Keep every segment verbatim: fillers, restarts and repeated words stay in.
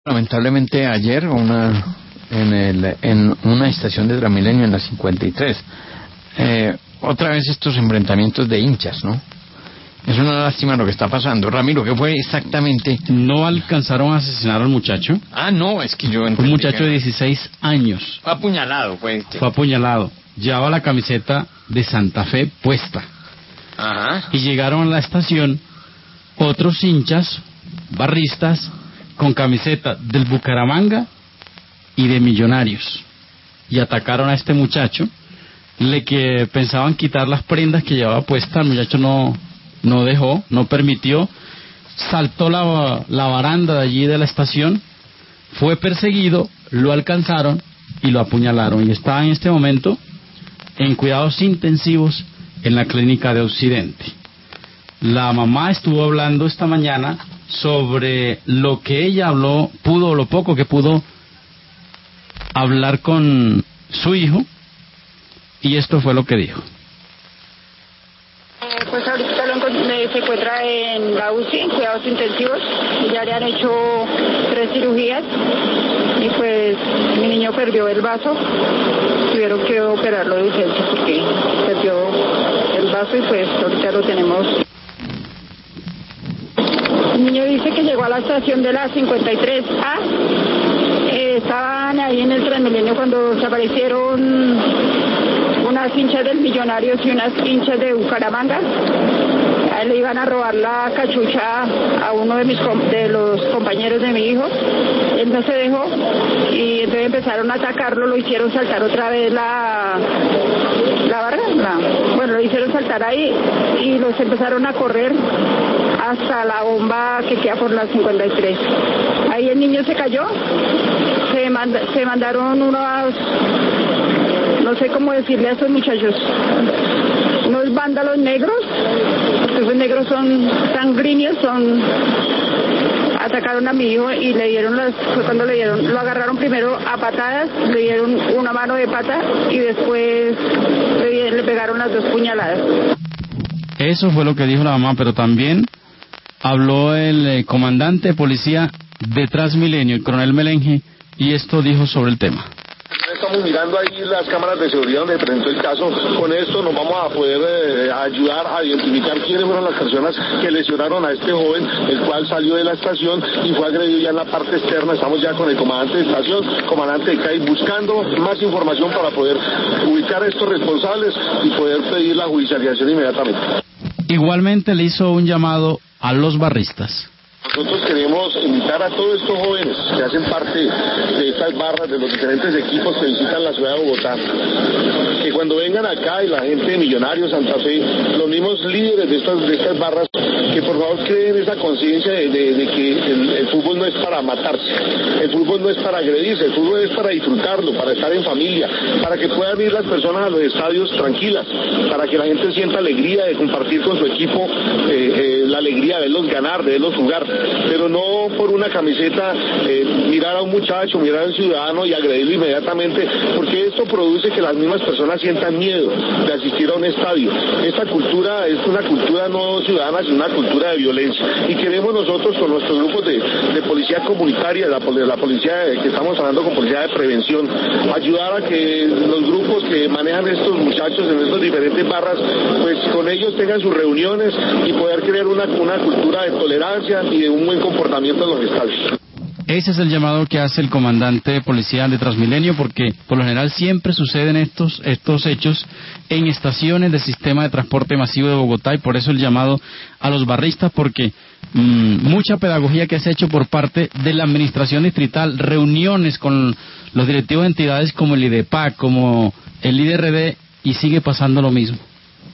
Lamentablemente ayer una en el en una estación de Transmilenio en la cincuenta y tres, eh, otra vez estos enfrentamientos de hinchas, ¿no? Es una lástima lo que está pasando. Ramiro, ¿qué fue exactamente? No alcanzaron a asesinar al muchacho. Ah, no, es que yo Un muchacho de dieciséis años. Fue apuñalado, pues. Fue apuñalado. Llevaba la camiseta de Santa Fe puesta. Ajá. Y llegaron a la estación otros hinchas, barristas, con camiseta del Bucaramanga y de Millonarios. Y atacaron a este muchacho. Le que pensaban quitar las prendas que llevaba puesta. El muchacho no, no dejó, no permitió. Saltó la, la baranda de allí de la estación. Fue perseguido, lo alcanzaron y lo apuñalaron. Y está en este momento en cuidados intensivos en la clínica de Occidente. La mamá estuvo hablando esta mañana sobre lo que ella habló, pudo, lo poco que pudo hablar con su hijo, y esto fue lo que dijo. Eh, pues ahorita lo encont- se encuentra en la U C I, en cuidados intensivos, ya le han hecho tres cirugías, y pues mi niño perdió el vaso, tuvieron que operarlo de urgencia porque perdió el vaso y pues ahorita lo tenemos. El niño dice que llegó a la estación de la cincuenta y tres A, eh, estaban ahí en el Transmilenio cuando se aparecieron unas hinchas del Millonarios y unas hinchas de Bucaramanga. A él le iban a robar la cachucha a uno de mis com- de los compañeros de mi hijo. Él no se dejó y entonces empezaron a atacarlo, lo hicieron saltar otra vez la la barra, la, bueno, lo hicieron saltar ahí y los empezaron a correr hasta la bomba que queda por la cincuenta y tres. Ahí el niño se cayó, se, manda, se mandaron unos, no sé cómo decirle a estos muchachos, unos vándalos negros, porque esos negros son sanguíneos, son, atacaron a mi hijo y le dieron las, fue cuando le dieron, lo agarraron primero a patadas, le dieron una mano de pata y después le, le pegaron las dos puñaladas. Eso fue lo que dijo la mamá, pero también habló el eh, comandante de policía de Transmilenio, el coronel Melenge, y esto dijo sobre el tema. Estamos mirando ahí las cámaras de seguridad donde presentó el caso. Con esto nos vamos a poder eh, ayudar a identificar quiénes fueron las personas que lesionaron a este joven, el cual salió de la estación y fue agredido ya en la parte externa. Estamos ya con el comandante de estación, comandante de C A I, buscando más información para poder ubicar a estos responsables y poder pedir la judicialización inmediatamente. Igualmente le hizo un llamado a los barristas. Nosotros queremos invitar a todos estos jóvenes que hacen parte de estas barras, de los diferentes equipos que visitan la ciudad de Bogotá, que cuando vengan acá y la gente de Millonarios, Santa Fe, los mismos líderes de estas, de estas barras, que por favor creen esa conciencia de, de, de que el, el fútbol no es para matarse, el fútbol no es para agredirse, el fútbol es para disfrutarlo, para estar en familia, para que puedan ir las personas a los estadios tranquilas, para que la gente sienta alegría de compartir con su equipo, eh, eh, la alegría de verlos ganar, de verlos jugar, pero no por una camiseta eh, mirar a un muchacho, mirar a un ciudadano y agredirlo inmediatamente, porque esto produce que las mismas personas sientan miedo de asistir a un estadio. Esta cultura es una cultura no ciudadana, sino una cultura de violencia, y queremos nosotros con nuestros grupos de, de policía comunitaria, la, la policía de, que estamos hablando con policía de prevención, ayudar a que los grupos que manejan estos muchachos en estas diferentes barras, pues con ellos tengan sus reuniones y poder crear una, una cultura de tolerancia y de un buen comportamiento en los estadios. Ese es el llamado que hace el comandante de policía de Transmilenio, porque por lo general siempre suceden estos estos hechos en estaciones del sistema de transporte masivo de Bogotá, y por eso el llamado a los barristas, porque mmm, mucha pedagogía que se ha hecho por parte de la administración distrital, reuniones con los directivos de entidades como el IDEPAC, como el I D R D, y sigue pasando lo mismo.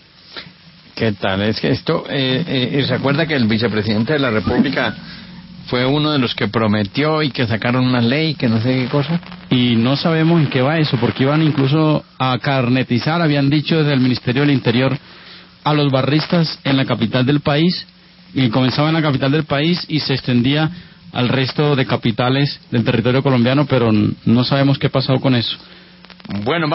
¿Qué tal? Es que esto, eh, eh, ¿se acuerda que el vicepresidente de la República fue uno de los que prometió y que sacaron una ley, que no sé qué cosa? Y no sabemos en qué va eso, porque iban incluso a carnetizar, habían dicho desde el Ministerio del Interior, a los barristas en la capital del país, y comenzaba en la capital del país y se extendía al resto de capitales del territorio colombiano, pero no sabemos qué ha pasado con eso. Bueno,